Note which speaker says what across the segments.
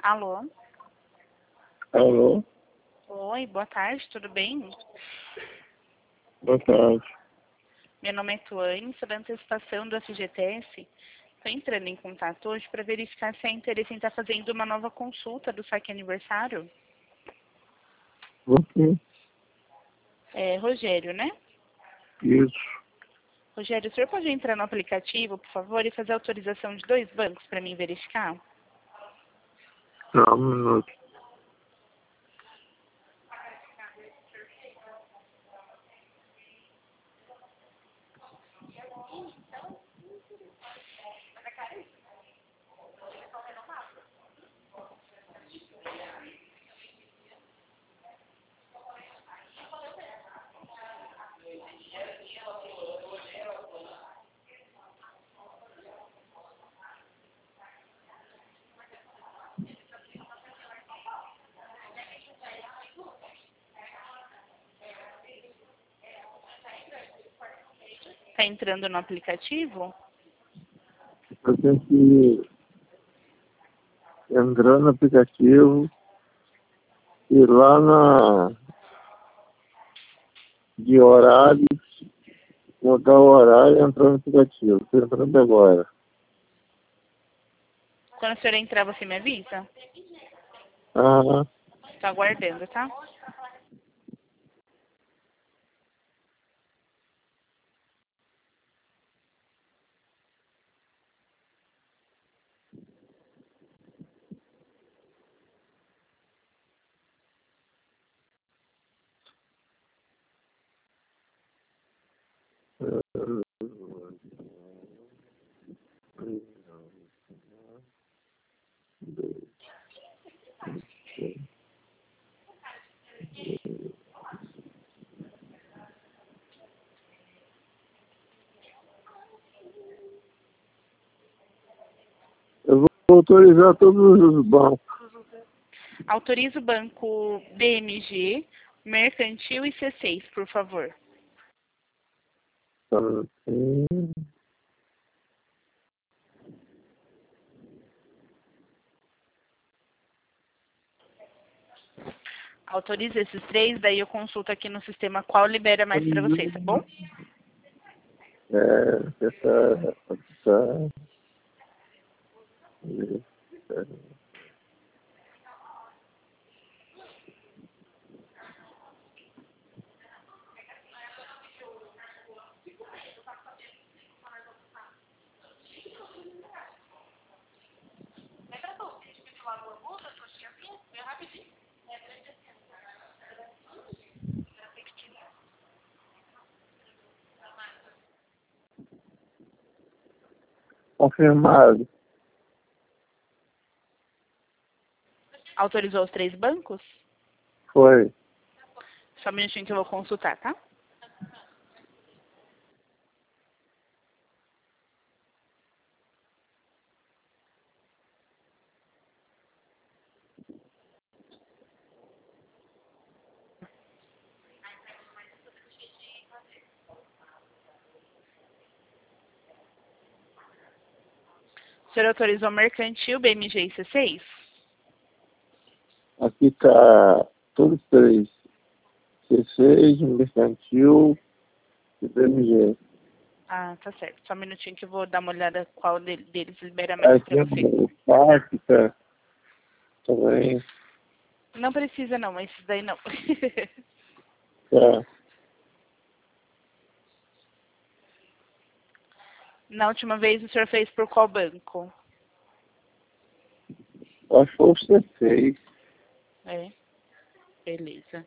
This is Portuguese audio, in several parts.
Speaker 1: Alô?
Speaker 2: Alô?
Speaker 1: Oi, boa tarde, tudo bem?
Speaker 2: Boa tarde.
Speaker 1: Meu nome é Tuane, sou da antecipação do FGTS. Estou entrando em contato hoje para verificar se há interesse em estar fazendo uma nova consulta do saque aniversário.
Speaker 2: Você?
Speaker 1: É Rogério, né?
Speaker 2: Isso.
Speaker 1: Rogério, o senhor pode entrar no aplicativo, por favor, e fazer a autorização de 2 bancos para mim verificar?
Speaker 2: Só um minuto.
Speaker 1: Está entrando no aplicativo?
Speaker 2: Eu tenho que entrar no aplicativo e lá de horários, mudar o horário e entrar no aplicativo. Estou entrando agora.
Speaker 1: Quando o senhor entrar, você me avisa?
Speaker 2: Ah,
Speaker 1: Estou aguardando, tá?
Speaker 2: eu vou autorizar todos os bancos.
Speaker 1: Autorize o banco BMG, Mercantil e C6, por favor.
Speaker 2: Só um minutinho.
Speaker 1: Autorize esses 3, daí eu consulto aqui no sistema qual libera mais para vocês, tá bom?
Speaker 2: Essa. Confirmado.
Speaker 1: Autorizou os 3 bancos?
Speaker 2: Foi.
Speaker 1: Só um minutinho que eu vou consultar, tá? O senhor autorizou Mercantil, BMG e C6?
Speaker 2: Aqui está todos três. C6, Mercantil e BMG.
Speaker 1: Ah, tá certo. Só um minutinho que eu vou dar uma olhada qual deles libera mais
Speaker 2: Aqui
Speaker 1: para vocês.
Speaker 2: o Parque tá também.
Speaker 1: Não precisa não, esses daí não.
Speaker 2: Tá.
Speaker 1: Na última vez o senhor fez por qual banco?
Speaker 2: Acho que foi o C6.
Speaker 1: É, beleza.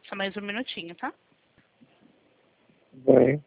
Speaker 1: Só mais um minutinho, tá?
Speaker 2: Bem.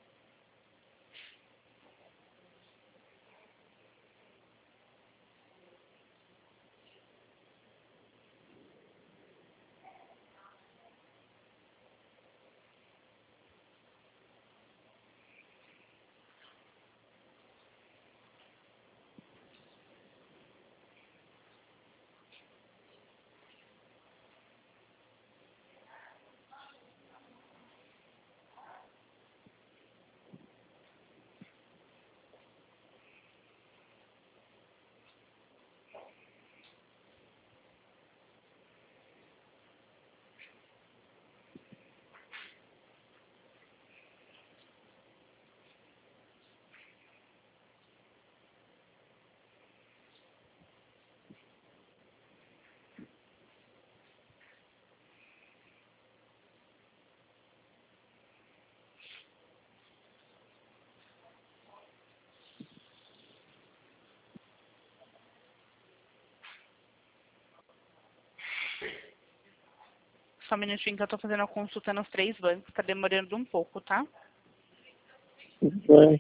Speaker 1: Só um minutinho que eu tô fazendo a consulta nos 3 bancos. Tá demorando um pouco, tá?
Speaker 2: Tudo bem.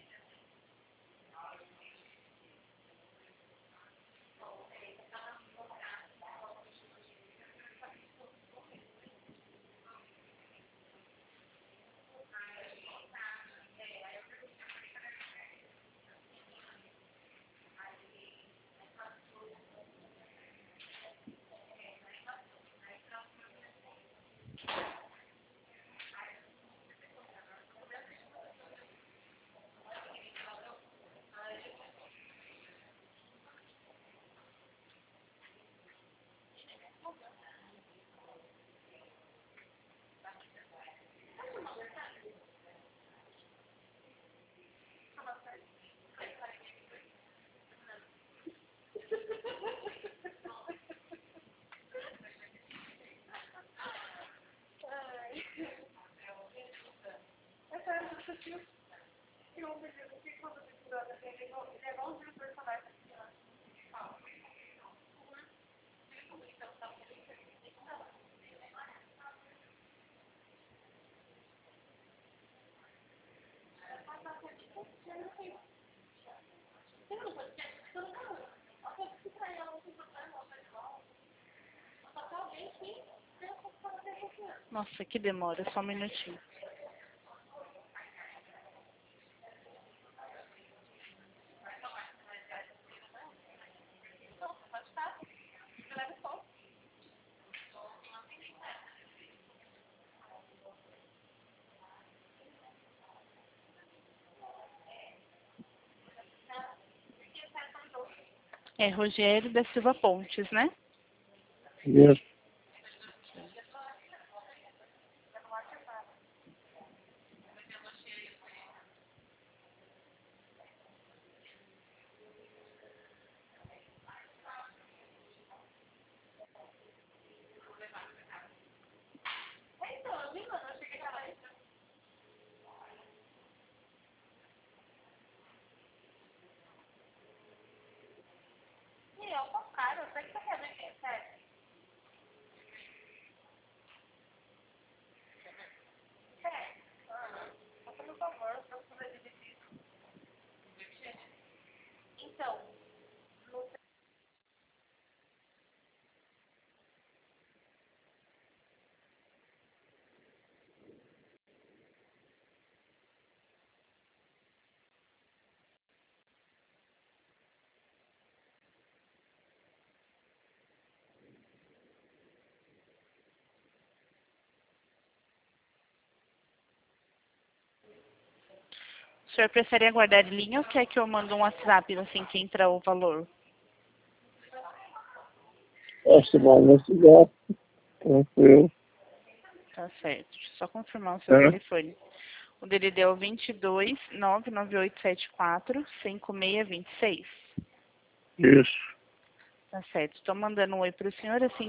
Speaker 1: Nossa, que demora. Só um minutinho. É Rogério da Silva Pontes, né?
Speaker 2: Isso.
Speaker 1: O senhor prefere aguardar em linha ou quer que eu mando um WhatsApp assim que entra o valor?
Speaker 2: Essa mão nesse gato. Tranquilo.
Speaker 1: Tá certo. Deixa eu só confirmar o seu
Speaker 2: Tá?
Speaker 1: telefone. O dele deu 22 99874 5626.
Speaker 2: Isso.
Speaker 1: Tá certo. Estou mandando um oi pro senhor assim